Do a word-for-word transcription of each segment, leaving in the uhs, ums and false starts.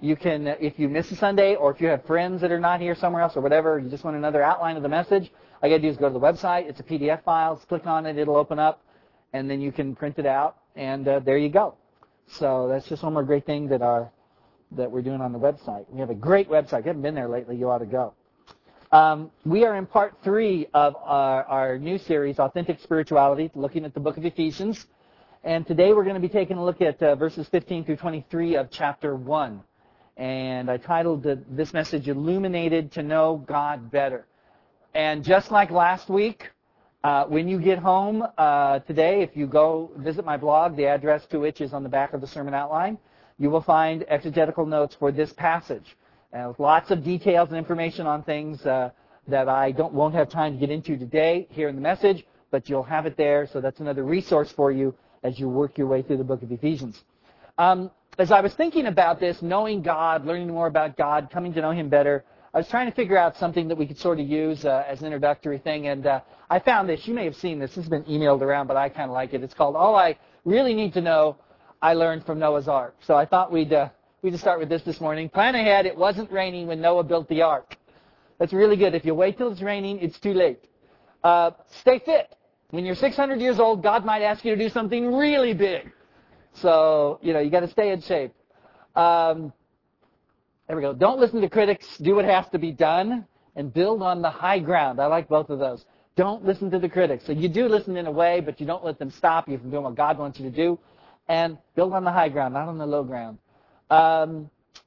You can, if you miss a Sunday, or if you have friends that are not here somewhere else or whatever, you just want another outline of the message, all you got to do is go to the website. It's a P D F file. Just click on it. It'll open up, and then you can print it out, and uh, there you go. So that's just one more great thing that our that we're doing on the website. We have a great website. If you haven't been there lately, you ought to go. Um, we are in part three of our, our new series, Authentic Spirituality, looking at the book of Ephesians. And today we're going to be taking a look at uh, verses fifteen through twenty-three of chapter one. And I titled the, this message, Illuminated to Know God Better. And just like last week, uh, when you get home uh, today, if you go visit my blog, the address to which is on the back of the sermon outline, you will find exegetical notes for this passage. Uh, lots of details and information on things uh, that I don't won't have time to get into today here in the message, but you'll have it there, so that's another resource for you as you work your way through the book of Ephesians. Um, as I was thinking about this, knowing God, learning more about God, coming to know Him better, I was trying to figure out something that we could sort of use uh, as an introductory thing, and uh, I found this. You may have seen this. This has been emailed around, but I kind of like it. It's called All I Really Need to Know I Learned from Noah's Ark. So I thought we'd, uh, we'd just start with this this morning. Plan ahead. It wasn't raining when Noah built the ark. That's really good. If you wait till it's raining, it's too late. Uh, stay fit. When you're six hundred years old, God might ask you to do something really big. So, you know, you got to stay in shape. Um, there we go. Don't listen to critics. Do what has to be done and build on the high ground. I like both of those. Don't listen to the critics. So you do listen in a way, but you don't let them stop you from doing what God wants you to do. And build on the high ground, not on the low ground. Um,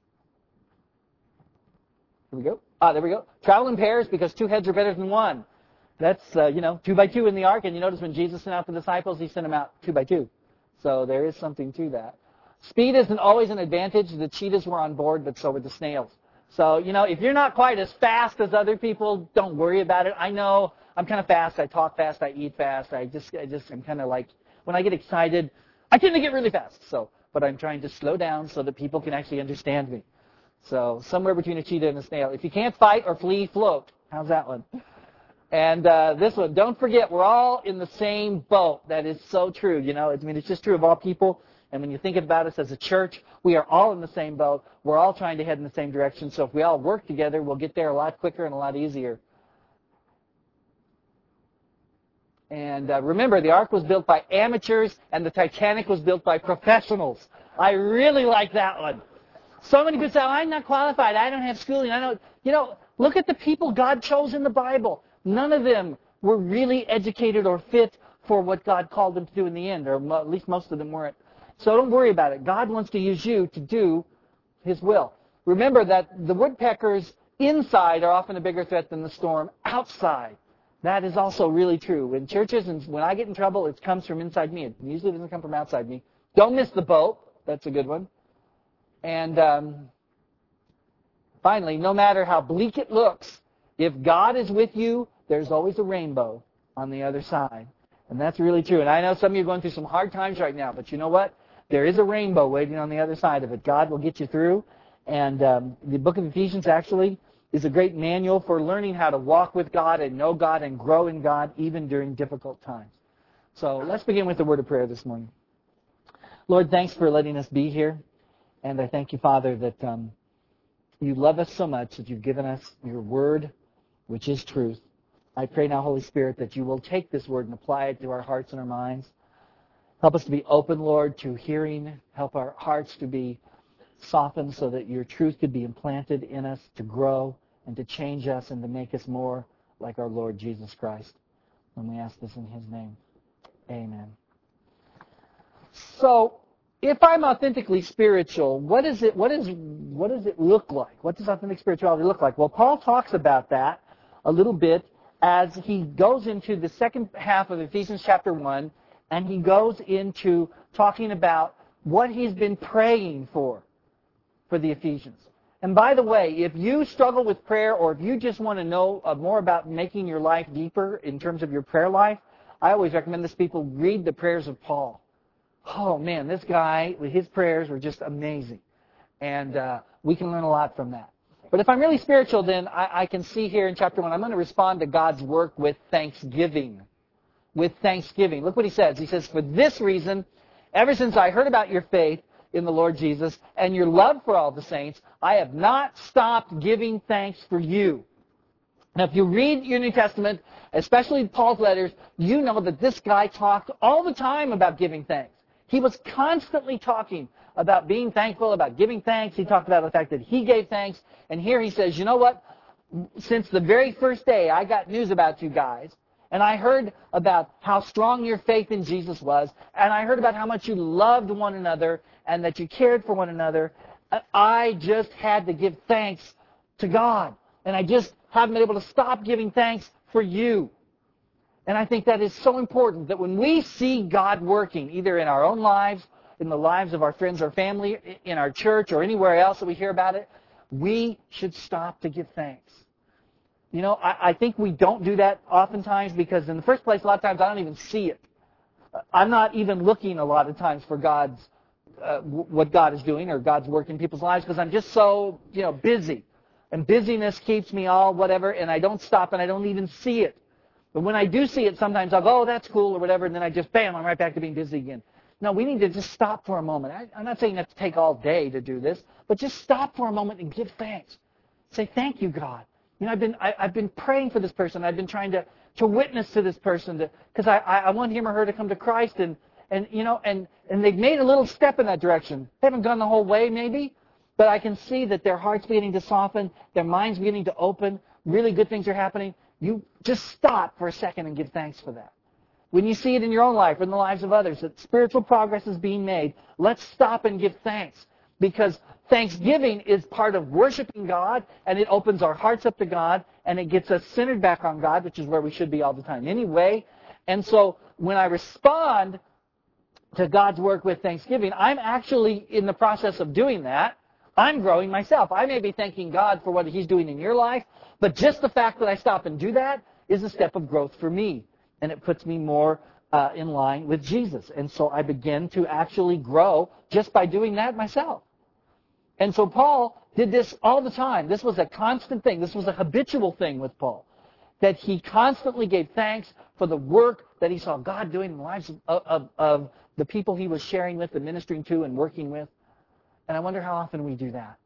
here we go. Ah, there we go. Travel in pairs because two heads are better than one. That's, uh, you know, two by two in the ark. And you notice when Jesus sent out the disciples, He sent them out two by two. So there is something to that. Speed isn't always an advantage. The cheetahs were on board, but so were the snails. So, you know, if you're not quite as fast as other people, don't worry about it. I know I'm kind of fast. I talk fast. I eat fast. I just, I just, I'm kind of like, when I get excited, I tend to get really fast. So, but I'm trying to slow down so that people can actually understand me. So, somewhere between a cheetah and a snail. If you can't fight or flee, float. How's that one? And uh, this one, don't forget, we're all in the same boat. That is so true. You know, I mean, it's just true of all people. And when you think about us as a church, we are all in the same boat. We're all trying to head in the same direction. So if we all work together, we'll get there a lot quicker and a lot easier. And uh, remember, the Ark was built by amateurs, and the Titanic was built by professionals. I really like that one. So many people say, oh, I'm not qualified. I don't have schooling. I don't. You know, look at the people God chose in the Bible. None of them were really educated or fit for what God called them to do in the end, or mo- at least most of them weren't. So don't worry about it. God wants to use you to do His will. Remember that the woodpeckers inside are often a bigger threat than the storm outside. That is also really true. In churches, and when I get in trouble, it comes from inside me. It usually doesn't come from outside me. Don't miss the boat. That's a good one. And um, finally, no matter how bleak it looks, if God is with you, there's always a rainbow on the other side. And that's really true. And I know some of you are going through some hard times right now, but you know what? There is a rainbow waiting on the other side of it. God will get you through. And um, the book of Ephesians actually is a great manual for learning how to walk with God and know God and grow in God even during difficult times. So let's begin with the word of prayer this morning. Lord, thanks for letting us be here. And I thank you, Father, that um, you love us so much that you've given us your word, which is truth. I pray now, Holy Spirit, that you will take this word and apply it to our hearts and our minds. Help us to be open, Lord, to hearing. Help our hearts to be softened so that your truth could be implanted in us to grow and to change us and to make us more like our Lord Jesus Christ. And we ask this in His name. Amen. So, if I'm authentically spiritual, what is it? What is? What does it look like? What does authentic spirituality look like? Well, Paul talks about that a little bit as he goes into the second half of Ephesians chapter one, and he goes into talking about what he's been praying for, for the Ephesians. And by the way, if you struggle with prayer, or if you just want to know uh, more about making your life deeper in terms of your prayer life, I always recommend this people read the prayers of Paul. Oh man, this guy, his prayers were just amazing. And uh, we can learn a lot from that. But if I'm really spiritual, then I, I can see here in chapter one, I'm going to respond to God's work with thanksgiving. With thanksgiving. Look what he says. He says, for this reason, ever since I heard about your faith in the Lord Jesus and your love for all the saints, I have not stopped giving thanks for you. Now, if you read your New Testament, especially Paul's letters, you know that this guy talked all the time about giving thanks. He was constantly talking about being thankful, about giving thanks. He talked about the fact that he gave thanks. And here he says, you know what? Since the very first day, I got news about you guys. And I heard about how strong your faith in Jesus was. And I heard about how much you loved one another and that you cared for one another. I just had to give thanks to God. And I just haven't been able to stop giving thanks for you. And I think that is so important that when we see God working, either in our own lives, in the lives of our friends or family, in our church, or anywhere else that we hear about it, we should stop to give thanks. You know, I, I think we don't do that oftentimes because in the first place, a lot of times I don't even see it. I'm not even looking a lot of times for God's, uh, what God is doing or God's work in people's lives because I'm just so, you know, busy. And busyness keeps me all whatever, and I don't stop and I don't even see it. But when I do see it, sometimes I'll go, oh, that's cool or whatever, and then I just, bam, I'm right back to being busy again. No, we need to just stop for a moment. I, I'm not saying you have to take all day to do this, but just stop for a moment and give thanks. Say, thank you, God. You know, I've been I, I've been praying for this person. I've been trying to, to witness to this person because I, I, I want him or her to come to Christ, and, and you know, and, and they've made a little step in that direction. They haven't gone the whole way, maybe, but I can see that their heart's beginning to soften, their mind's beginning to open, really good things are happening. You just stop for a second and give thanks for that. When you see it in your own life or in the lives of others, that spiritual progress is being made, let's stop and give thanks. Because thanksgiving is part of worshiping God, and it opens our hearts up to God, and it gets us centered back on God, which is where we should be all the time anyway. And so when I respond to God's work with thanksgiving, I'm actually in the process of doing that. I'm growing myself. I may be thanking God for what He's doing in your life, but just the fact that I stop and do that is a step of growth for me. And it puts me more uh, in line with Jesus. And so I begin to actually grow just by doing that myself. And so Paul did this all the time. This was a constant thing. This was a habitual thing with Paul. That he constantly gave thanks for the work that he saw God doing in the lives of, of, of the people he was sharing with and ministering to and working with. And I wonder how often we do that.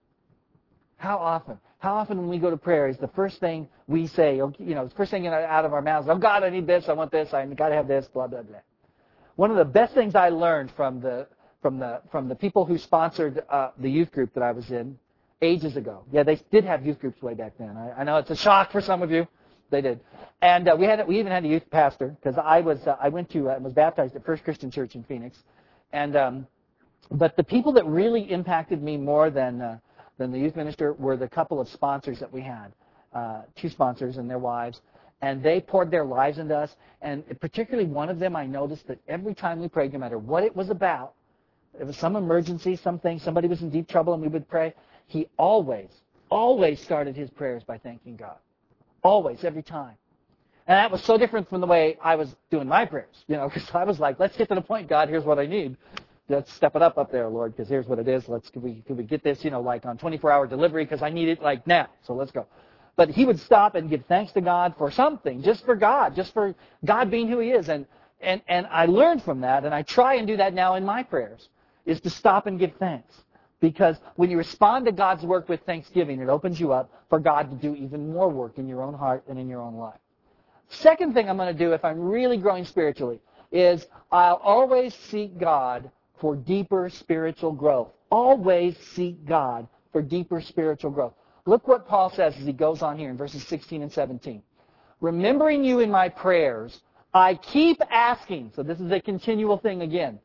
How often? How often when we go to prayer is the first thing we say, you know, the first thing out of our mouths, oh, God, I need this, I want this, I got to have this, blah, blah, blah. One of the best things I learned from the from the, from the people who sponsored uh, the youth group that I was in ages ago. Yeah, they did have youth groups way back then. I, I know it's a shock for some of you. They did. And uh, we had we even had a youth pastor because I was uh, I went to uh, was baptized at First Christian Church in Phoenix. And um, but the people that really impacted me more than uh, than the youth minister were the couple of sponsors that we had, uh, two sponsors and their wives, and they poured their lives into us. And particularly one of them, I noticed that every time we prayed, no matter what it was about, it was some emergency, something, somebody was in deep trouble, and we would pray. He always, always started his prayers by thanking God, always, every time. And that was so different from the way I was doing my prayers, you know, because I was like, let's get to the point, God. Here's what I need. Let's step it up up there, Lord, because here's what it is. Let's can we can we get this, you know, like on twenty-four hour delivery because I need it like now. So let's go. But he would stop and give thanks to God for something, just for God, just for God being who He is. And and and I learned from that, and I try and do that now in my prayers, is to stop and give thanks. Because when you respond to God's work with thanksgiving, it opens you up for God to do even more work in your own heart and in your own life. Second thing I'm going to do if I'm really growing spiritually is I'll always seek God for deeper spiritual growth. Always seek God for deeper spiritual growth. Look what Paul says as he goes on here in verses sixteen and seventeen. Remembering you in my prayers, I keep asking, so this is a continual thing again,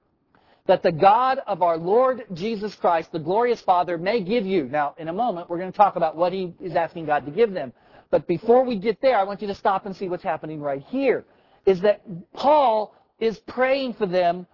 that the God of our Lord Jesus Christ, the glorious Father, may give you. Now, in a moment, we're going to talk about what he is asking God to give them. But before we get there, I want you to stop and see what's happening right here. Is that Paul is praying for them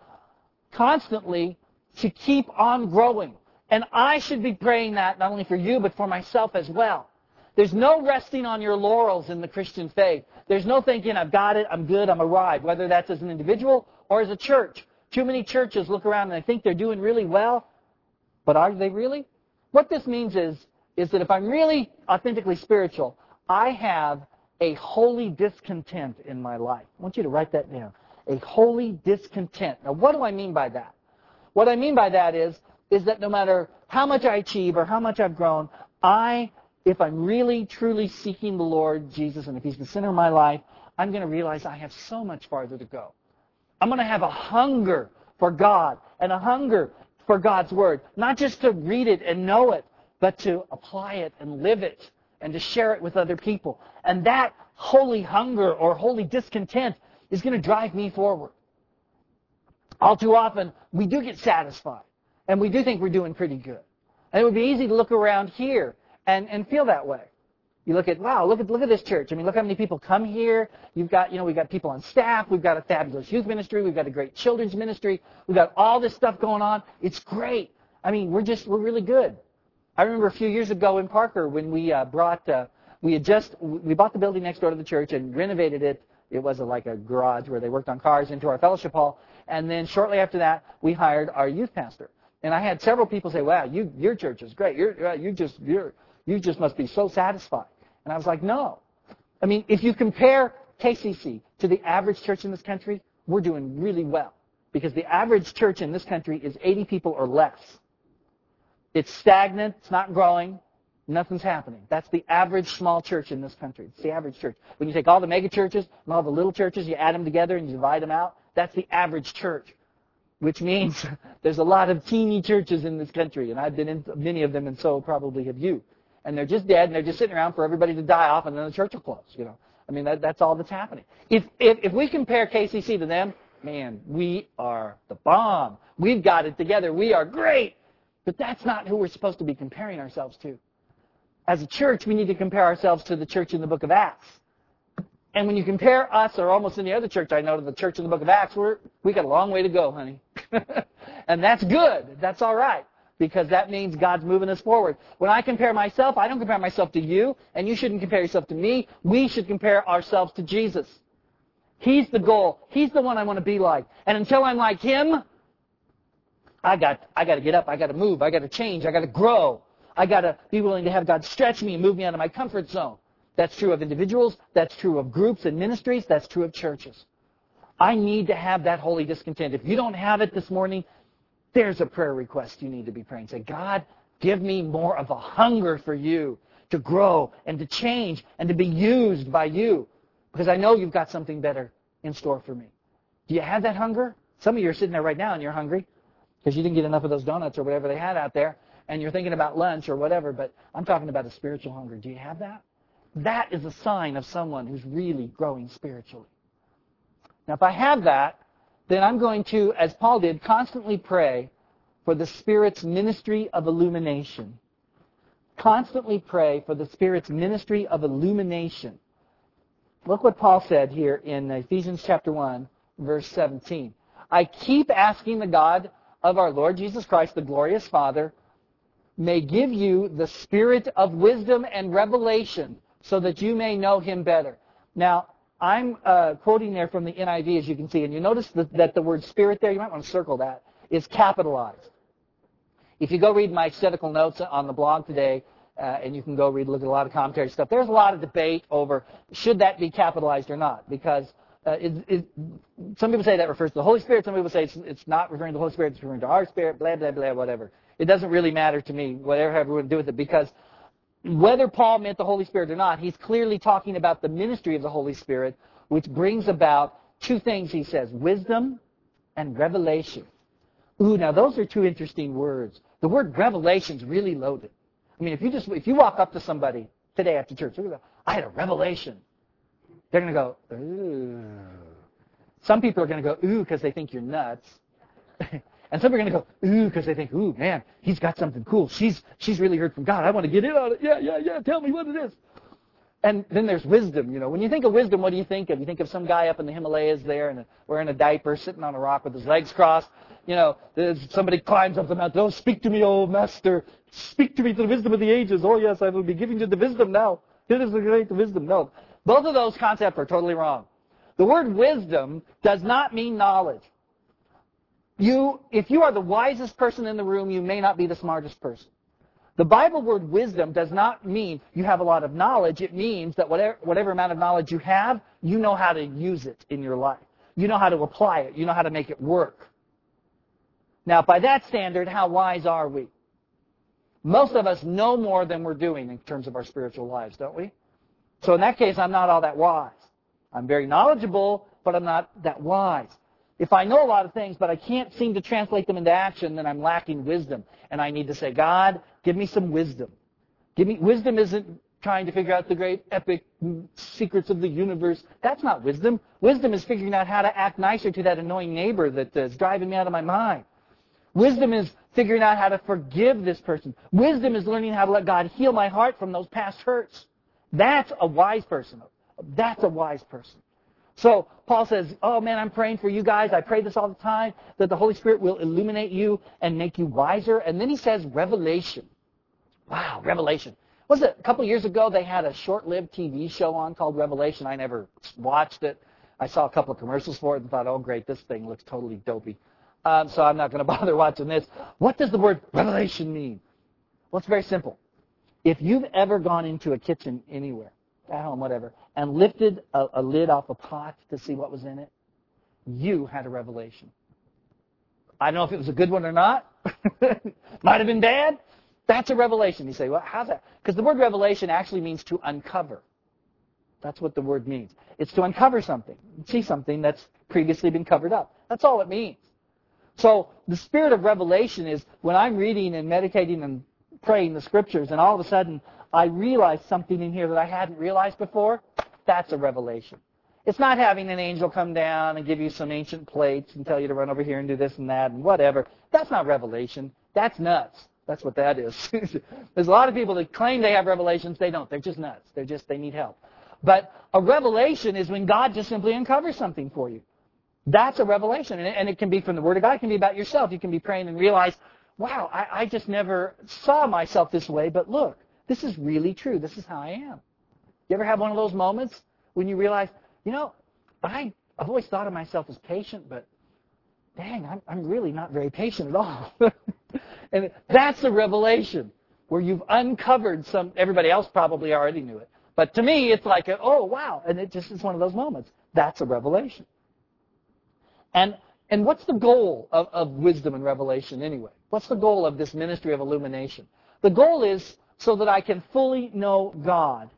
constantly to keep on growing. And I should be praying that not only for you, but for myself as well. There's no resting on your laurels in the Christian faith. There's no thinking, I've got it, I'm good, I'm arrived, whether that's as an individual or as a church. Too many churches look around and they think they're doing really well, but are they really? What this means is, is that if I'm really authentically spiritual, I have a holy discontent in my life. I want you to write that down. A holy discontent. Now, what do I mean by that? What I mean by that is, is that no matter how much I achieve or how much I've grown, I, if I'm really, truly seeking the Lord Jesus, and if He's the center of my life, I'm going to realize I have so much farther to go. I'm going to have a hunger for God and a hunger for God's Word. Not just to read it and know it, but to apply it and live it and to share it with other people. And that holy hunger or holy discontent is going to drive me forward. All too often, we do get satisfied, and we do think we're doing pretty good. And it would be easy to look around here and, and feel that way. You look at, wow, look at look at this church. I mean, look how many people come here. You've got, you know, we've got people on staff. We've got a fabulous youth ministry. We've got a great children's ministry. We've got all this stuff going on. It's great. I mean, we're just, we're really good. I remember a few years ago in Parker when we uh, brought, uh, we had just, we bought the building next door to the church and renovated it. It was a, like a garage where they worked on cars into our fellowship hall. And then shortly after that, we hired our youth pastor. And I had several people say, "Wow, you, your church is great. You're, you just, you're, you just must be so satisfied." And I was like, "No." I mean, if you compare K C C to the average church in this country, we're doing really well, because the average church in this country is eighty people or less. It's stagnant. It's not growing. Nothing's happening. That's the average small church in this country. It's the average church. When you take all the mega churches and all the little churches, you add them together and you divide them out, that's the average church, which means there's a lot of teeny churches in this country, and I've been in many of them, and so probably have you. And they're just dead, and they're just sitting around for everybody to die off, and then the church will close. You know, I mean, that, that's all that's happening. If, if if we compare K C C to them, man, we are the bomb. We've got it together. We are great. But that's not who we're supposed to be comparing ourselves to. As a church, we need to compare ourselves to the church in the book of Acts. And when you compare us, or almost any other church I know, to the church in the book of Acts, we're, we got a long way to go, honey. And that's good. That's all right, because that means God's moving us forward. When I compare myself, I don't compare myself to you, and you shouldn't compare yourself to me. We should compare ourselves to Jesus. He's the goal. He's the one I want to be like. And until I'm like Him, I got I got to get up. I got to move. I got to change. I got to grow. I got to be willing to have God stretch me and move me out of my comfort zone. That's true of individuals. That's true of groups and ministries. That's true of churches. I need to have that holy discontent. If you don't have it this morning, there's a prayer request you need to be praying. Say, "God, give me more of a hunger for you to grow and to change and to be used by you, because I know you've got something better in store for me." Do you have that hunger? Some of you are sitting there right now and you're hungry because you didn't get enough of those donuts or whatever they had out there, and you're thinking about lunch or whatever, but I'm talking about a spiritual hunger. Do you have that? That is a sign of someone who's really growing spiritually. Now, if I have that, then I'm going to, as Paul did, constantly pray for the Spirit's ministry of illumination. Constantly pray for the Spirit's ministry of illumination. Look what Paul said here in Ephesians chapter one, verse seventeen. "I keep asking the God of our Lord Jesus Christ, the glorious Father, may give you the spirit of wisdom and revelation so that you may know Him better." Now, I'm uh, quoting there from the N I V, as you can see, and you notice that, that the word spirit there, you might want to circle that, is capitalized. If you go read my exegetical notes on the blog today, uh, and you can go read, look at a lot of commentary stuff, there's a lot of debate over should that be capitalized or not, because uh, it, it, some people say that refers to the Holy Spirit, some people say it's, it's not referring to the Holy Spirit, it's referring to our spirit, blah, blah, blah, whatever. It doesn't really matter to me, whatever everyone do with it, because whether Paul meant the Holy Spirit or not, he's clearly talking about the ministry of the Holy Spirit, which brings about two things, he says, wisdom and revelation. Ooh, now those are two interesting words. The word revelation is really loaded. I mean, if you just if you walk up to somebody today after church, I had a revelation, they're going to go, ooh. Some people are going to go, ooh, because they think you're nuts. And some are going to go, ooh, because they think, ooh, man, he's got something cool. She's she's really heard from God. I want to get in on it. Yeah, yeah, yeah. Tell me what it is. And then there's wisdom. You know, when you think of wisdom, what do you think of? You think of some guy up in the Himalayas there, and wearing a diaper, sitting on a rock with his legs crossed. You know, there's somebody climbs up the mountain. Oh, speak to me, oh master. Speak to me to the wisdom of the ages. Oh yes, I will be giving you the wisdom now. Here is the great wisdom. No, both of those concepts are totally wrong. The word wisdom does not mean knowledge. You, if you are the wisest person in the room, you may not be the smartest person. The Bible word wisdom does not mean you have a lot of knowledge. It means that whatever, whatever amount of knowledge you have, you know how to use it in your life. You know how to apply it. You know how to make it work. Now, by that standard, how wise are we? Most of us know more than we're doing in terms of our spiritual lives, don't we? So in that case, I'm not all that wise. I'm very knowledgeable, but I'm not that wise. If I know a lot of things, but I can't seem to translate them into action, then I'm lacking wisdom. And I need to say, God, give me some wisdom. Give me wisdom isn't trying to figure out the great epic secrets of the universe. That's not wisdom. Wisdom is figuring out how to act nicer to that annoying neighbor that is driving me out of my mind. Wisdom is figuring out how to forgive this person. Wisdom is learning how to let God heal my heart from those past hurts. That's a wise person. That's a wise person. So Paul says, oh man, I'm praying for you guys. I pray this all the time, that the Holy Spirit will illuminate you and make you wiser. And then he says revelation. Wow, revelation. Was it a couple years ago they had a short-lived T V show on called Revelation? I never watched it. I saw a couple of commercials for it and thought, oh great, this thing looks totally dopey. Um, so I'm not going to bother watching this. What does the word revelation mean? Well, it's very simple. If you've ever gone into a kitchen anywhere, at home, whatever, and lifted a, a lid off a pot to see what was in it, you had a revelation. I don't know if it was a good one or not. Might have been bad. That's a revelation. You say, well, how's that? Because the word revelation actually means to uncover. That's what the word means. It's to uncover something, see something that's previously been covered up. That's all it means. So the spirit of revelation is when I'm reading and meditating and praying the scriptures and all of a sudden I realize something in here that I hadn't realized before, that's a revelation. It's not having an angel come down and give you some ancient plates and tell you to run over here and do this and that and whatever. That's not revelation. That's nuts. That's what that is. There's a lot of people that claim they have revelations. They don't. They're just nuts. They're just, they need help. But a revelation is when God just simply uncovers something for you. That's a revelation. And it, and it can be from the Word of God. It can be about yourself. You can be praying and realize, wow, I, I just never saw myself this way, but look, this is really true. This is how I am. You ever have one of those moments when you realize, you know, I, I've always thought of myself as patient, but dang, I'm, I'm really not very patient at all. And that's a revelation where you've uncovered some, everybody else probably already knew it. But to me, it's like, a, oh, wow. And it just is one of those moments. That's a revelation. And and what's the goal of, of wisdom and revelation anyway? What's the goal of this ministry of illumination? The goal is so that I can fully know God.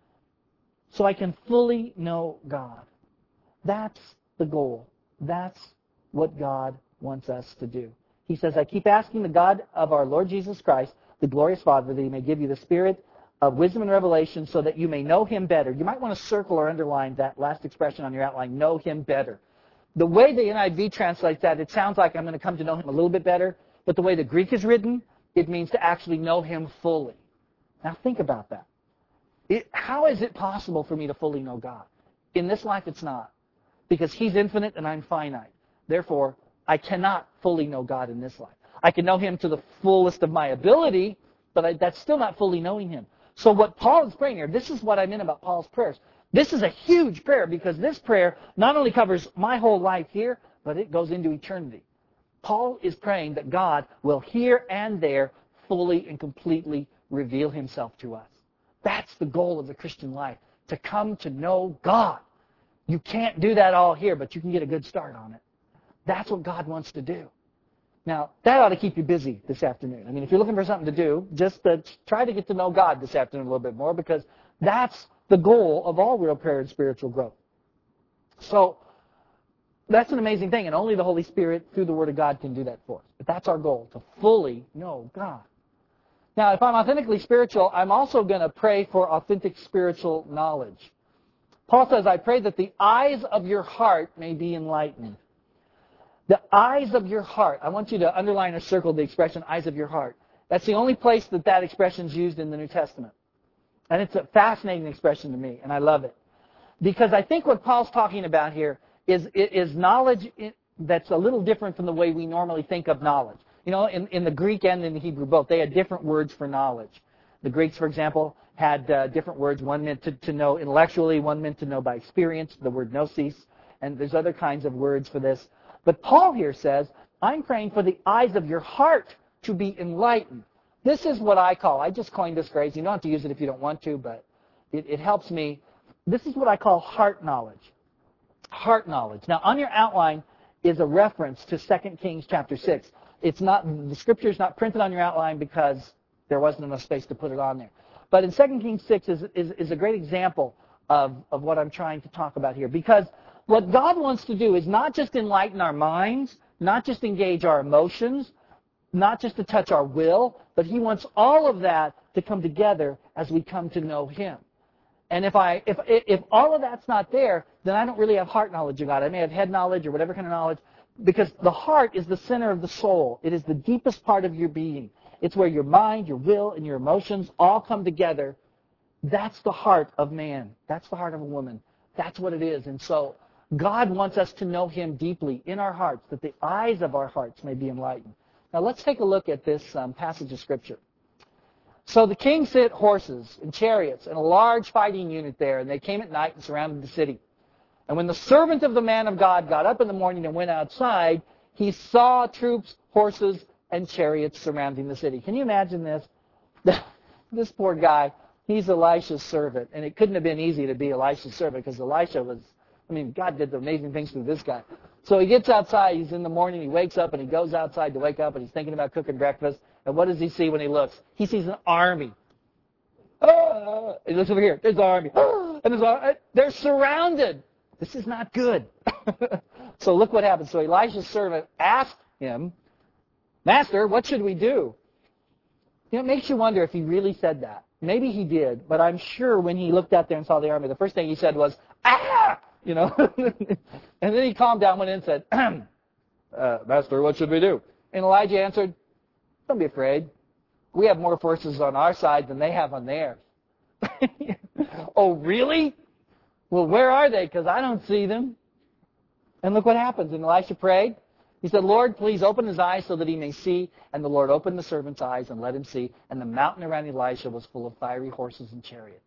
So I can fully know God. That's the goal. That's what God wants us to do. He says, I keep asking the God of our Lord Jesus Christ, the glorious Father, that He may give you the spirit of wisdom and revelation so that you may know Him better. You might want to circle or underline that last expression on your outline, know Him better. The way the N I V translates that, it sounds like I'm going to come to know Him a little bit better, but the way the Greek is written, it means to actually know Him fully. Now think about that. It, how is it possible for me to fully know God? In this life, it's not. Because He's infinite and I'm finite. Therefore, I cannot fully know God in this life. I can know Him to the fullest of my ability, but I, that's still not fully knowing Him. So what Paul is praying here, this is what I meant about Paul's prayers. This is a huge prayer because this prayer not only covers my whole life here, but it goes into eternity. Paul is praying that God will here and there fully and completely reveal Himself to us. That's the goal of the Christian life, to come to know God. You can't do that all here, but you can get a good start on it. That's what God wants to do. Now, that ought to keep you busy this afternoon. I mean, if you're looking for something to do, just uh, try to get to know God this afternoon a little bit more because that's the goal of all real prayer and spiritual growth. So, that's an amazing thing, and only the Holy Spirit through the Word of God can do that for us. But that's our goal, to fully know God. Now, if I'm authentically spiritual, I'm also going to pray for authentic spiritual knowledge. Paul says, I pray that the eyes of your heart may be enlightened. The eyes of your heart. I want you to underline or circle the expression, eyes of your heart. That's the only place that that expression is used in the New Testament. And it's a fascinating expression to me, and I love it. Because I think what Paul's talking about here is, is knowledge that's a little different from the way we normally think of knowledge. You know, in, in the Greek and in the Hebrew both, they had different words for knowledge. The Greeks, for example, had uh, different words. One meant to, to know intellectually, one meant to know by experience, the word gnosis, and there's other kinds of words for this. But Paul here says, I'm praying for the eyes of your heart to be enlightened. This is what I call, I just coined this phrase. You don't have to use it if you don't want to, but it, it helps me. This is what I call heart knowledge. Heart knowledge. Now, on your outline is a reference to Second Kings chapter six. It's not, the scripture is not printed on your outline because there wasn't enough space to put it on there. But in Second Kings six is, is, is a great example of, of what I'm trying to talk about here. Because what God wants to do is not just enlighten our minds, not just engage our emotions, not just to touch our will, but He wants all of that to come together as we come to know Him. And if I if if all of that's not there, then I don't really have heart knowledge of God. I may have head knowledge or whatever kind of knowledge, because the heart is the center of the soul. It is the deepest part of your being. It's where your mind, your will, and your emotions all come together. That's the heart of man. That's the heart of a woman. That's what it is. And so God wants us to know Him deeply in our hearts, that the eyes of our hearts may be enlightened. Now let's take a look at this um, passage of Scripture. So the king sent horses and chariots and a large fighting unit there, and they came at night and surrounded the city. And when the servant of the man of God got up in the morning and went outside, he saw troops, horses, and chariots surrounding the city. Can you imagine this? This poor guy, he's Elisha's servant, and it couldn't have been easy to be Elisha's servant because Elisha was, I mean, God did amazing things through this guy. So he gets outside, he's in the morning, he wakes up, and he goes outside to wake up, and he's thinking about cooking breakfast. And what does he see when he looks? He sees an army. Ah! He looks over here. There's the army. Ah! And there's, they're surrounded. This is not good. So look what happens. So Elisha's servant asked him, Master, what should we do? You know, it makes you wonder if he really said that. Maybe he did, but I'm sure when he looked out there and saw the army, the first thing he said was, ah! You know, and then he calmed down, went in and said, uh, Master, what should we do? And Elijah answered, don't be afraid. We have more forces on our side than they have on theirs. Oh, really? Well, where are they? Because I don't see them. And look what happens. And Elisha prayed. He said, Lord, please open his eyes so that he may see. And the Lord opened the servant's eyes and let him see. And the mountain around Elisha was full of fiery horses and chariots.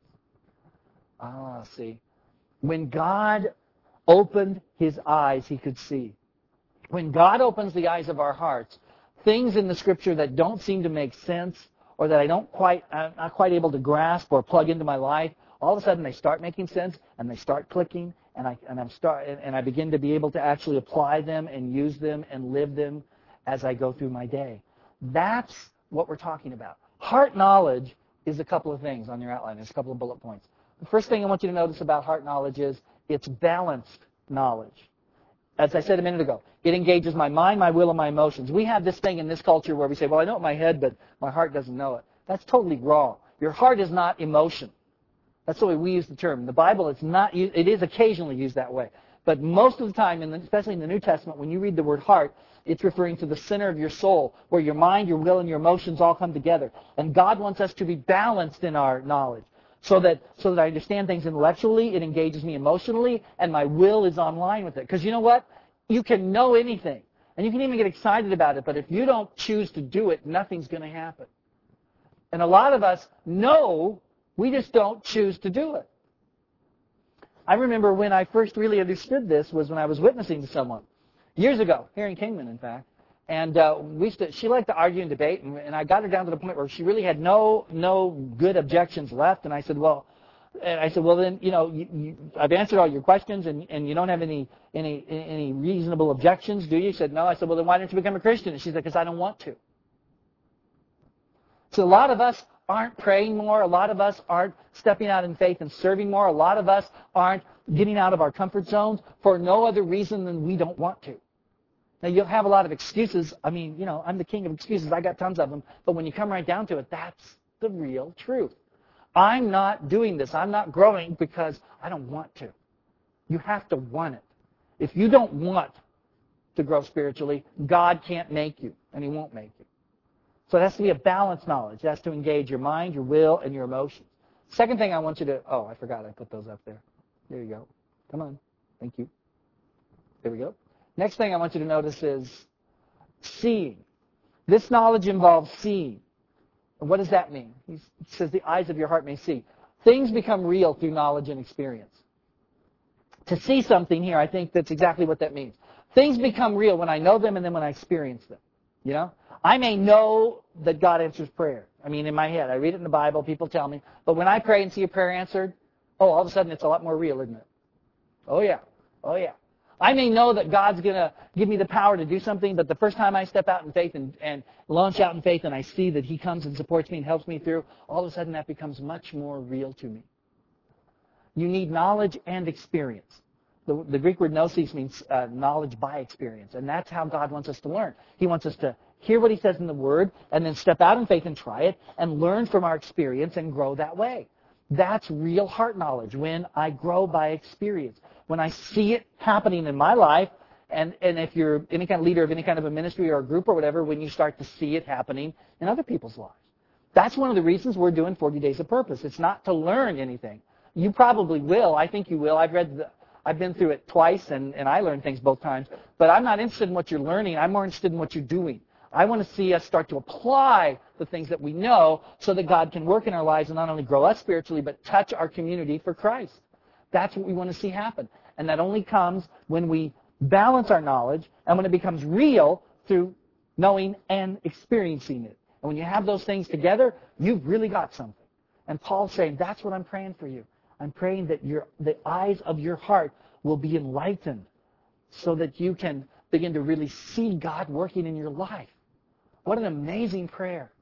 Ah, see. When God opened his eyes, he could see. When God opens the eyes of our hearts, things in the Scripture that don't seem to make sense or that I don't quite, I'm not quite able to grasp or plug into my life, all of a sudden they start making sense and they start clicking, and I and I'm start and I begin to be able to actually apply them and use them and live them as I go through my day. That's what we're talking about. Heart knowledge is a couple of things on your outline. There's a couple of bullet points. The first thing I want you to notice about heart knowledge is it's balanced knowledge. As I said a minute ago, it engages my mind, my will, and my emotions. We have this thing in this culture where we say, well, I know it in my head, but my heart doesn't know it. That's totally wrong. Your heart is not emotion. That's the way we use the term. The Bible is not, it is occasionally used that way. But most of the time, in the, especially in the New Testament, when you read the word heart, it's referring to the center of your soul, where your mind, your will, and your emotions all come together. And God wants us to be balanced in our knowledge. So that so that I understand things intellectually, it engages me emotionally, and my will is online with it. Because you know what? You can know anything, and you can even get excited about it, but if you don't choose to do it, nothing's going to happen. And a lot of us know, we just don't choose to do it. I remember when I first really understood this was when I was witnessing to someone, years ago, here in Kingman, in fact. And uh, we used to, she liked to argue and debate, and, and I got her down to the point where she really had no no good objections left. And I said, well, and I said, well then, you know, you, you, I've answered all your questions, and, and you don't have any any any reasonable objections, do you? She said, no. I said, well then, why don't you become a Christian? And she said, because I don't want to. So a lot of us aren't praying more. A lot of us aren't stepping out in faith and serving more. A lot of us aren't getting out of our comfort zones for no other reason than we don't want to. Now, you'll have a lot of excuses. I mean, you know, I'm the king of excuses. I got tons of them. But when you come right down to it, that's the real truth. I'm not doing this. I'm not growing because I don't want to. You have to want it. If you don't want to grow spiritually, God can't make you, and He won't make you. So it has to be a balanced knowledge. It has to engage your mind, your will, and your emotions. Second thing I want you to... Oh, I forgot I put those up there. There you go. Come on. Thank you. There we go. Next thing I want you to notice is seeing. This knowledge involves seeing. And what does that mean? He says the eyes of your heart may see. Things become real through knowledge and experience. To see something here, I think that's exactly what that means. Things become real when I know them and then when I experience them. You know? I may know that God answers prayer. I mean, in my head. I read it in the Bible. People tell me. But when I pray and see a prayer answered, oh, all of a sudden it's a lot more real, isn't it? Oh, yeah. Oh, yeah. I may know that God's going to give me the power to do something, but the first time I step out in faith and, and launch out in faith and I see that He comes and supports me and helps me through, all of a sudden that becomes much more real to me. You need knowledge and experience. The, the Greek word gnosis means uh, knowledge by experience, and that's how God wants us to learn. He wants us to hear what He says in the Word and then step out in faith and try it and learn from our experience and grow that way. That's real heart knowledge, when I grow by experience. When I see it happening in my life, and, and if you're any kind of leader of any kind of a ministry or a group or whatever, when you start to see it happening in other people's lives. That's one of the reasons we're doing forty Days of Purpose. It's not to learn anything. You probably will. I think you will. I've read the, I've been through it twice, and, and I learned things both times. But I'm not interested in what you're learning. I'm more interested in what you're doing. I want to see us start to apply the things that we know so that God can work in our lives and not only grow us spiritually, but touch our community for Christ. That's what we want to see happen. And that only comes when we balance our knowledge and when it becomes real through knowing and experiencing it. And when you have those things together, you've really got something. And Paul's saying, that's what I'm praying for you. I'm praying that your, the eyes of your heart will be enlightened so that you can begin to really see God working in your life. What an amazing prayer.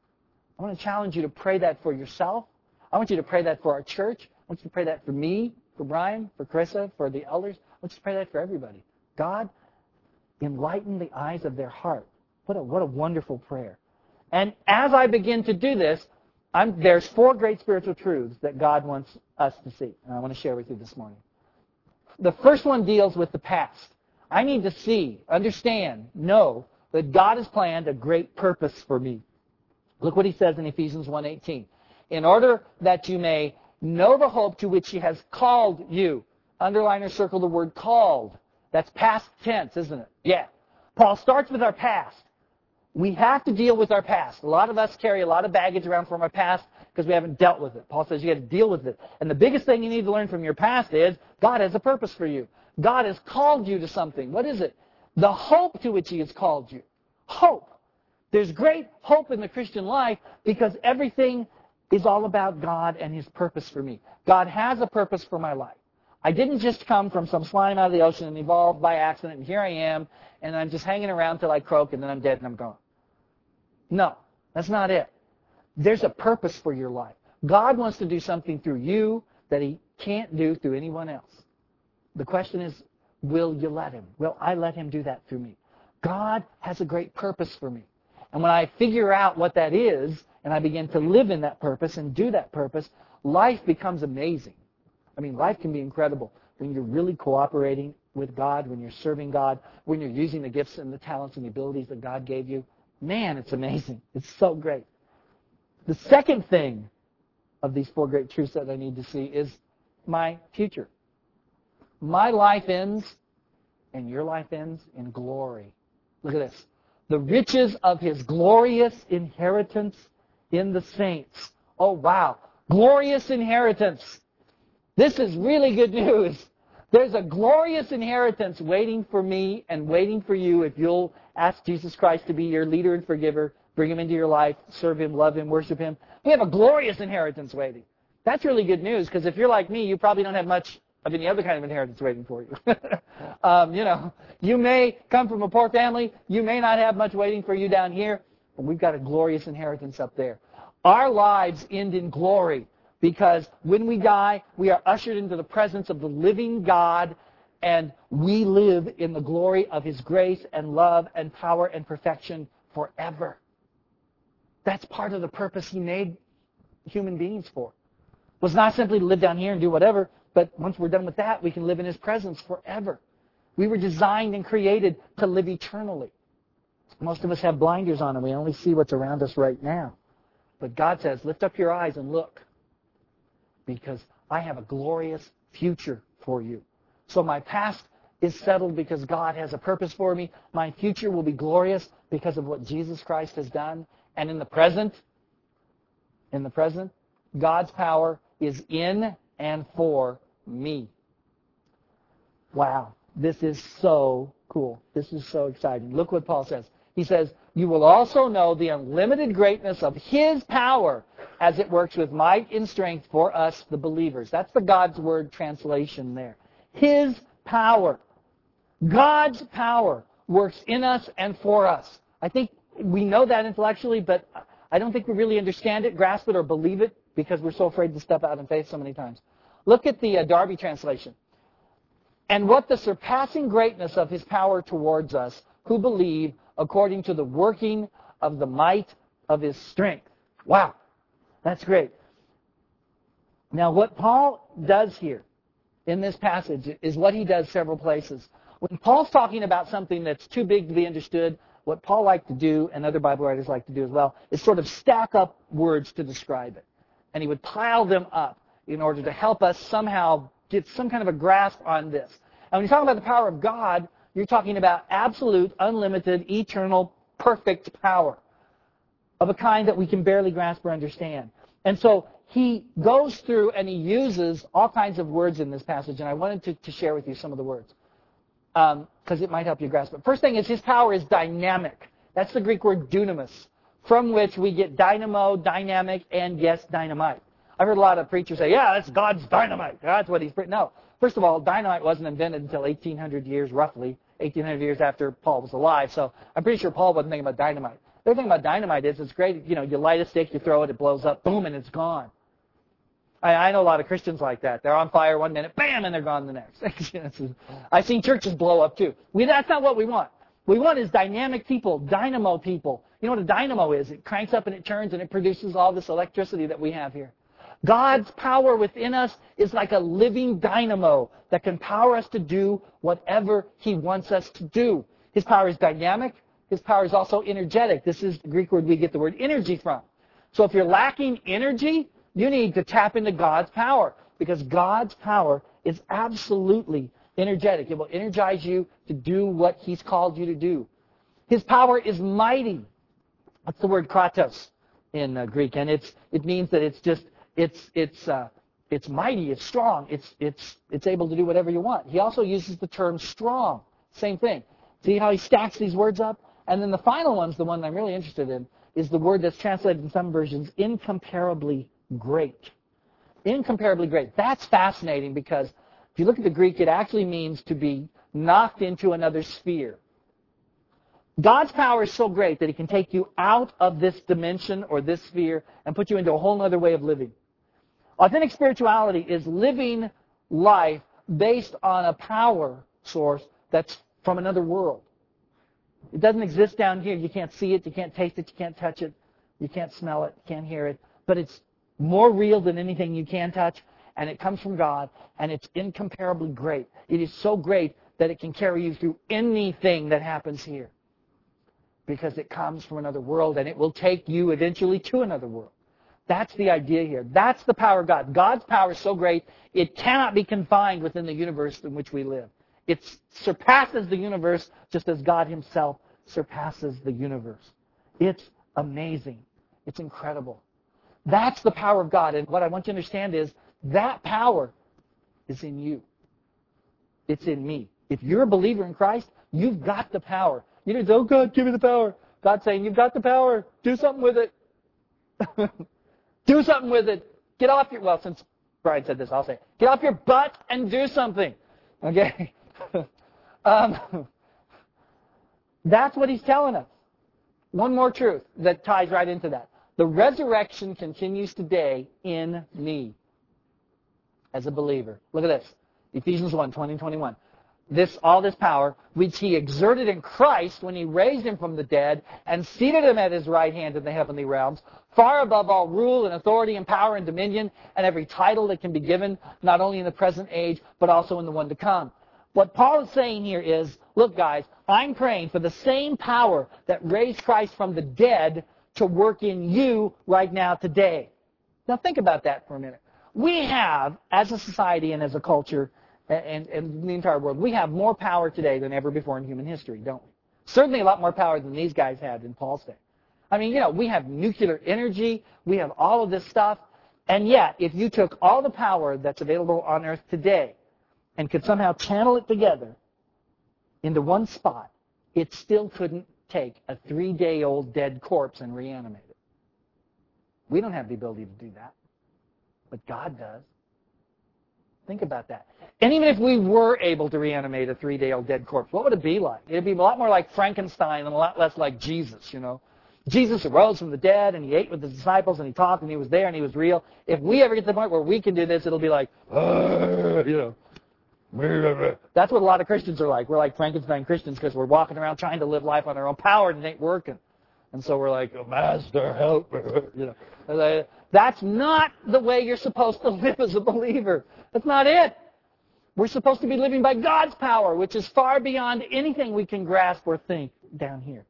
I want to challenge you to pray that for yourself. I want you to pray that for our church. I want you to pray that for me, for Brian, for Carissa, for the elders. I want you to pray that for everybody. God, enlighten the eyes of their heart. What a, what a wonderful prayer. And as I begin to do this, I'm, there's four great spiritual truths that God wants us to see. And I want to share with you this morning. The first one deals with the past. I need to see, understand, know that God has planned a great purpose for me. Look what He says in Ephesians one eighteen. In order that you may know the hope to which He has called you. Underline or circle the word called. That's past tense, isn't it? Yeah. Paul starts with our past. We have to deal with our past. A lot of us carry a lot of baggage around from our past because we haven't dealt with it. Paul says you got to deal with it. And the biggest thing you need to learn from your past is God has a purpose for you. God has called you to something. What is it? The hope to which He has called you. Hope. There's great hope in the Christian life because everything is all about God and His purpose for me. God has a purpose for my life. I didn't just come from some slime out of the ocean and evolve by accident, and here I am, and I'm just hanging around till I croak, and then I'm dead and I'm gone. No, that's not it. There's a purpose for your life. God wants to do something through you that He can't do through anyone else. The question is, will you let Him? Will I let Him do that through me? God has a great purpose for me. And when I figure out what that is, and I begin to live in that purpose and do that purpose, life becomes amazing. I mean, life can be incredible when you're really cooperating with God, when you're serving God, when you're using the gifts and the talents and the abilities that God gave you. Man, it's amazing. It's so great. The second thing of these four great truths that I need to see is my future. My life ends, and your life ends in glory. Look at this. The riches of His glorious inheritance in the saints. Oh, wow. Glorious inheritance. This is really good news. There's a glorious inheritance waiting for me and waiting for you if you'll ask Jesus Christ to be your leader and forgiver, bring Him into your life, serve Him, love Him, worship Him. We have a glorious inheritance waiting. That's really good news because if you're like me, you probably don't have much of any other kind of inheritance waiting for you. um, you know, you may come from a poor family. You may not have much waiting for you down here, but we've got a glorious inheritance up there. Our lives end in glory because when we die, we are ushered into the presence of the living God, and we live in the glory of His grace and love and power and perfection forever. That's part of the purpose He made human beings for. It was not simply to live down here and do whatever, but once we're done with that, we can live in His presence forever. We were designed and created to live eternally. Most of us have blinders on and we only see what's around us right now. But God says, lift up your eyes and look, because I have a glorious future for you. So my past is settled because God has a purpose for me. My future will be glorious because of what Jesus Christ has done. And in the present, in the present, God's power is in and for me. Wow, this is so cool. This is so exciting. Look what Paul says. He says, you will also know the unlimited greatness of His power as it works with might and strength for us, the believers. That's the God's Word translation there. His power. God's power works in us and for us. I think we know that intellectually, but I don't think we really understand it, grasp it, or believe it because we're so afraid to step out in faith so many times. Look at the uh, Darby translation. And what the surpassing greatness of his power towards us who believe according to the working of the might of his strength. Wow, that's great. Now what Paul does here in this passage is what he does several places. When Paul's talking about something that's too big to be understood, what Paul liked to do, and other Bible writers like to do as well, is sort of stack up words to describe it. And he would pile them up in order to help us somehow get some kind of a grasp on this. And when you talk about the power of God, you're talking about absolute, unlimited, eternal, perfect power of a kind that we can barely grasp or understand. And so he goes through and he uses all kinds of words in this passage, and I wanted to, to share with you some of the words because um, it might help you grasp it. First thing is his power is dynamic. That's the Greek word dunamis, from which we get dynamo, dynamic, and yes, dynamite. I've heard a lot of preachers say, yeah, that's God's dynamite. That's what he's... No. First of all, dynamite wasn't invented until eighteen hundred years, roughly, eighteen hundred years after Paul was alive. So I'm pretty sure Paul wasn't thinking about dynamite. The other thing about dynamite is it's great. You know, you light a stick, you throw it, it blows up, boom, and it's gone. I, I know a lot of Christians like that. They're on fire one minute, bam, and they're gone the next. I've seen churches blow up too. We, that's not what we want. What we want is dynamic people, dynamo people. You know what a dynamo is? It cranks up and it turns and it produces all this electricity that we have here. God's power within us is like a living dynamo that can power us to do whatever he wants us to do. His power is dynamic. His power is also energetic. This is the Greek word we get the word energy from. So if you're lacking energy, you need to tap into God's power because God's power is absolutely energetic. It will energize you to do what he's called you to do. His power is mighty. That's the word kratos in uh, Greek, and it's it means that it's just It's it's uh, it's mighty, it's strong, it's it's it's able to do whatever you want. He also uses the term strong. Same thing. See how he stacks these words up? And then the final one's the one I'm really interested in, is the word that's translated in some versions, incomparably great. Incomparably great. That's fascinating because if you look at the Greek, it actually means to be knocked into another sphere. God's power is so great that he can take you out of this dimension or this sphere and put you into a whole other way of living. Authentic spirituality is living life based on a power source that's from another world. It doesn't exist down here. You can't see it, you can't taste it, you can't touch it, you can't smell it, you can't hear it. But it's more real than anything you can touch, and it comes from God, and it's incomparably great. It is so great that it can carry you through anything that happens here, because it comes from another world, and it will take you eventually to another world. That's the idea here. That's the power of God. God's power is so great, it cannot be confined within the universe in which we live. It surpasses the universe just as God himself surpasses the universe. It's amazing. It's incredible. That's the power of God. And what I want you to understand is that power is in you. It's in me. If you're a believer in Christ, you've got the power. You don't say, oh, God, give me the power. God's saying, you've got the power. Do something with it. Do something with it. Get off your, well, since Brian said this, I'll say, get off your butt and do something. Okay? um, that's what he's telling us. One more truth that ties right into that. The resurrection continues today in me as a believer. Look at this. Ephesians one, twenty and twenty-one. This, all this power, which he exerted in Christ when he raised him from the dead and seated him at his right hand in the heavenly realms, far above all rule and authority and power and dominion and every title that can be given, not only in the present age, but also in the one to come. What Paul is saying here is, look guys, I'm praying for the same power that raised Christ from the dead to work in you right now today. Now think about that for a minute. We have, as a society and as a culture, and, and the entire world, we have more power today than ever before in human history, don't we? Certainly a lot more power than these guys had in Paul's day. I mean, you know, we have nuclear energy, we have all of this stuff, and yet, if you took all the power that's available on earth today and could somehow channel it together into one spot, it still couldn't take a three-day-old dead corpse and reanimate it. We don't have the ability to do that, but God does. Think about that. And even if we were able to reanimate a three-day-old dead corpse, what would it be like? It would be a lot more like Frankenstein and a lot less like Jesus, you know. Jesus arose from the dead, and he ate with the disciples, and he talked, and he was there, and he was real. If we ever get to the point where we can do this, it'll be like, uh, you know. That's what a lot of Christians are like. We're like Frankenstein Christians because we're walking around trying to live life on our own power, and it ain't working. And so we're like, oh, Master, help me. You know. That's not the way you're supposed to live as a believer. That's not it. We're supposed to be living by God's power, which is far beyond anything we can grasp or think down here.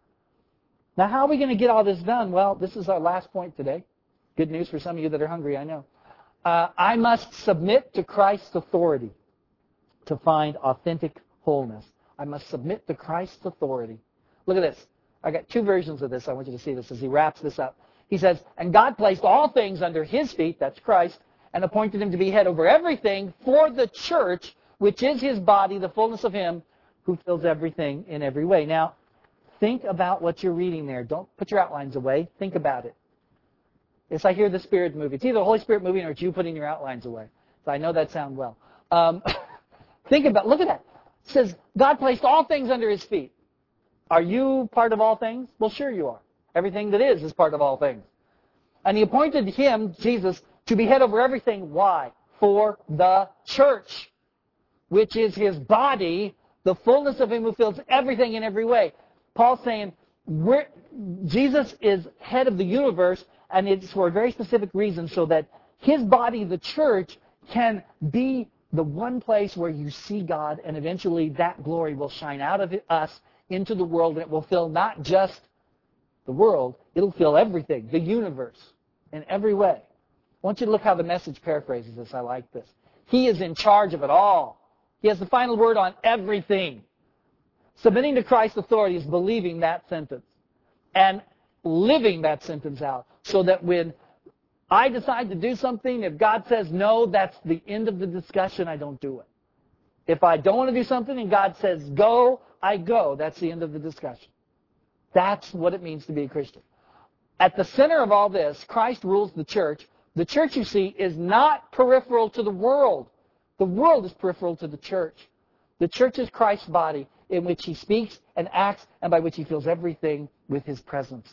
Now, how are we going to get all this done? Well, this is our last point today. Good news for some of you that are hungry, I know. Uh, I must submit to Christ's authority to find authentic wholeness. I must submit to Christ's authority. Look at this. I got two versions of this. I want you to see this as he wraps this up. He says, and God placed all things under his feet, that's Christ, and appointed him to be head over everything for the church, which is his body, the fullness of him who fills everything in every way. Now, think about what you're reading there. Don't put your outlines away. Think about it. It's like hear the Spirit moving. It's either the Holy Spirit moving or it's you putting your outlines away. So I know that sounds well. Um, think about, look at that. It says, God placed all things under his feet. Are you part of all things? Well, sure you are. Everything that is is part of all things. And he appointed him, Jesus, to be head over everything. Why? For the church, which is his body, the fullness of him who fills everything in every way. Paul's saying, we're, Jesus is head of the universe, and it's for a very specific reason, so that his body, the church, can be the one place where you see God, and eventually that glory will shine out of us into the world, and it will fill not just the world, it'll fill everything, the universe, in every way. I want you to look how the Message paraphrases this. I like this. He is in charge of it all. He has the final word on everything. Submitting to Christ's authority is believing that sentence and living that sentence out, so that when I decide to do something, if God says no, that's the end of the discussion. I don't do it. If I don't want to do something and God says go, I go. That's the end of the discussion. That's what it means to be a Christian. At the center of all this, Christ rules the church. The church, you see, is not peripheral to the world. The world is peripheral to the church. The church is Christ's body, in which he speaks and acts, and by which he fills everything with his presence.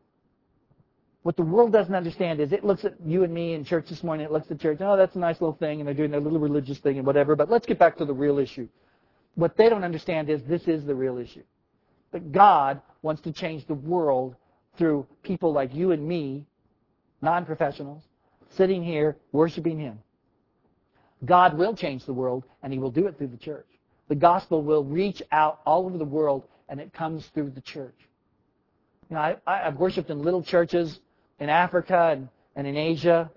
What the world doesn't understand is it looks at you and me in church this morning, it looks at church, oh, that's a nice little thing, and they're doing their little religious thing and whatever, but let's get back to the real issue. What they don't understand is this is the real issue. That God wants to change the world through people like you and me, non-professionals, sitting here worshiping him. God will change the world, and he will do it through the church. The gospel will reach out all over the world, and it comes through the church. You know, I, I've worshipped in little churches in Africa and, and in Asia,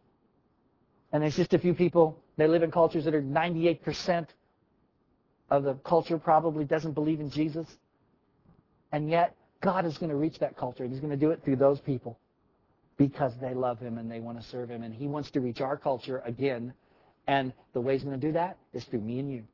and there's just a few people. They live in cultures that are ninety-eight percent of the culture probably doesn't believe in Jesus. And yet, God is going to reach that culture, and he's going to do it through those people because they love him and they want to serve him. And he wants to reach our culture again, and the way he's going to do that is through me and you.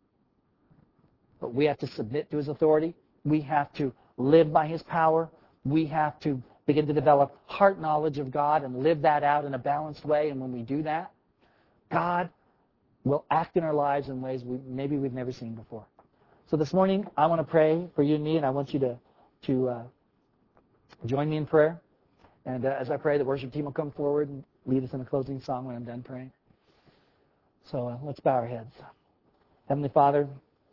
But we have to submit to his authority. We have to live by his power. We have to begin to develop heart knowledge of God and live that out in a balanced way. And when we do that, God will act in our lives in ways we, maybe we've never seen before. So this morning, I want to pray for you and me, and I want you to, to uh, join me in prayer. And uh, as I pray, the worship team will come forward and lead us in a closing song when I'm done praying. So uh, let's bow our heads. Heavenly Father,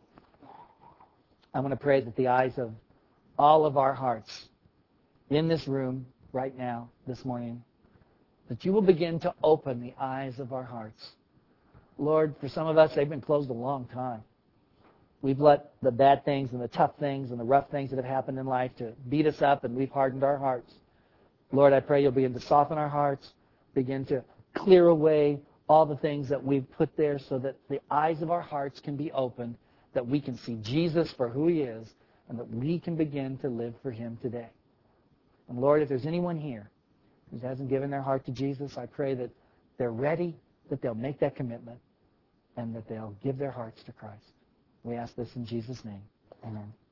I want to pray that the eyes of all of our hearts in this room right now, this morning, that you will begin to open the eyes of our hearts. Lord, for some of us, they've been closed a long time. We've let the bad things and the tough things and the rough things that have happened in life to beat us up, and we've hardened our hearts. Lord, I pray you'll begin to soften our hearts, begin to clear away all the things that we've put there so that the eyes of our hearts can be opened, that we can see Jesus for who he is, and that we can begin to live for him today. And Lord, if there's anyone here who hasn't given their heart to Jesus, I pray that they're ready, that they'll make that commitment, and that they'll give their hearts to Christ. We ask this in Jesus' name. Amen.